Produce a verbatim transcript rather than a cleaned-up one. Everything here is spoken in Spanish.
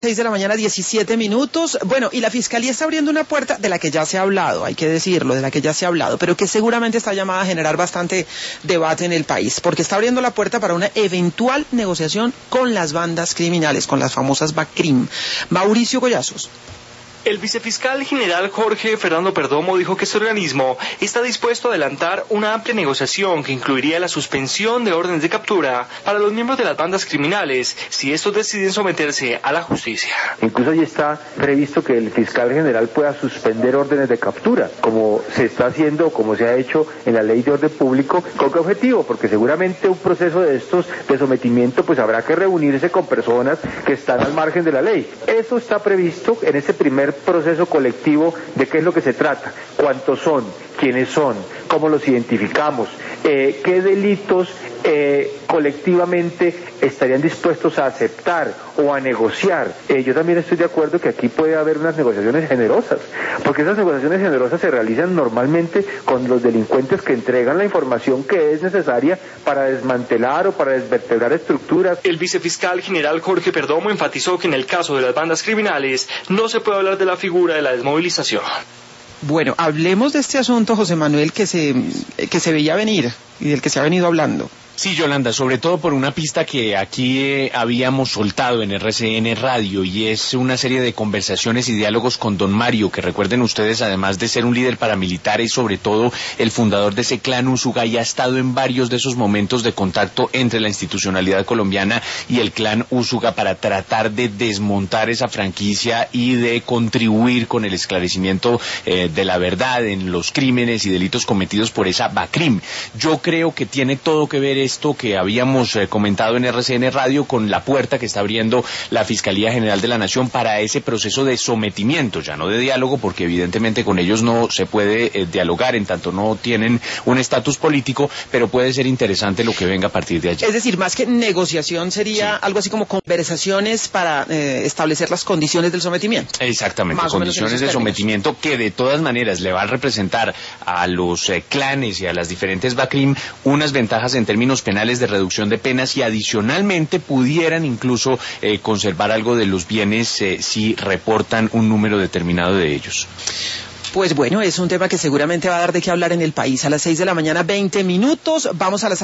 seis de la mañana, diecisiete minutos. Bueno, y la Fiscalía está abriendo una puerta de la que ya se ha hablado, hay que decirlo, de la que ya se ha hablado, pero que seguramente está llamada a generar bastante debate en el país, porque está abriendo la puerta para una eventual negociación con las bandas criminales, con las famosas BACRIM. Mauricio Collazos. El vicefiscal general Jorge Fernando Perdomo dijo que este organismo está dispuesto a adelantar una amplia negociación que incluiría la suspensión de órdenes de captura para los miembros de las bandas criminales si estos deciden someterse a la justicia. Incluso allí está previsto que el fiscal general pueda suspender órdenes de captura, como se está haciendo, como se ha hecho en la ley de orden público. ¿Con qué objetivo? Porque seguramente un proceso de estos de sometimiento pues habrá que reunirse con personas que están al margen de la ley. Eso está previsto en este primer proceso colectivo. ¿De qué es lo que se trata? ¿Cuántos son? ¿Quiénes son? ¿Cómo los identificamos? Eh, ¿Qué delitos eh, colectivamente estarían dispuestos a aceptar o a negociar? Eh, yo también estoy de acuerdo que aquí puede haber unas negociaciones generosas, porque esas negociaciones generosas se realizan normalmente con los delincuentes que entregan la información que es necesaria para desmantelar o para desvertebrar estructuras. El vicefiscal general Jorge Perdomo enfatizó que en el caso de las bandas criminales no se puede hablar de la figura de la desmovilización. Bueno, hablemos de este asunto, José Manuel, que se, que se veía venir y del que se ha venido hablando. Sí, Yolanda, sobre todo por una pista que aquí eh, habíamos soltado en R C N Radio, y es una serie de conversaciones y diálogos con don Mario, que recuerden ustedes, además de ser un líder paramilitar y sobre todo el fundador de ese clan Úsuga, y ha estado en varios de esos momentos de contacto entre la institucionalidad colombiana y el clan Úsuga para tratar de desmontar esa franquicia y de contribuir con el esclarecimiento eh, de la verdad en los crímenes y delitos cometidos por esa BACRIM. Yo creo que tiene todo que ver esto que habíamos eh, comentado en R C N Radio con la puerta que está abriendo la Fiscalía General de la Nación para ese proceso de sometimiento, ya no de diálogo, porque evidentemente con ellos no se puede eh, dialogar en tanto no tienen un estatus político, pero puede ser interesante lo que venga a partir de allí. Es decir, más que negociación sería sí. algo así como conversaciones para eh, establecer las condiciones del sometimiento. Exactamente, más condiciones de sometimiento que de todas maneras le va a representar a los eh, clanes y a las diferentes BACRIM unas ventajas en términos penales de reducción de penas, y adicionalmente pudieran incluso eh, conservar algo de los bienes eh, si reportan un número determinado de ellos. Pues bueno, es un tema que seguramente va a dar de qué hablar en el país. A las seis de la mañana, veinte minutos, vamos a las